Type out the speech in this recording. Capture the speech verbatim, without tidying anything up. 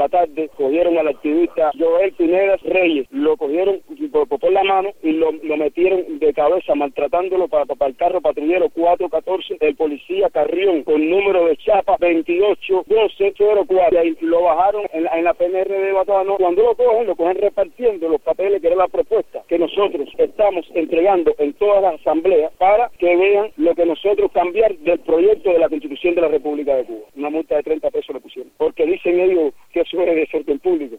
la tarde, cogieron al activista Joel Pineda Reyes, lo cogieron por, por la mano y lo, lo metieron de cabeza, maltratándolo para, para el carro patrullero cuatro catorce del policía Carrión, con número de chapa veintiocho doce cero cuatro, y lo bajaron en la, en la P N R de Batabano. Cuando lo cogen, lo cogen repartiendo los papeles, que era la propuesta que nosotros estamos entregando en todas las asambleas para que vean lo que nosotros cambiar del proyecto de la Constitución de la República de Cuba. Una multa de treinta pesos le pusieron, porque dicen ellos que eso es desorden público.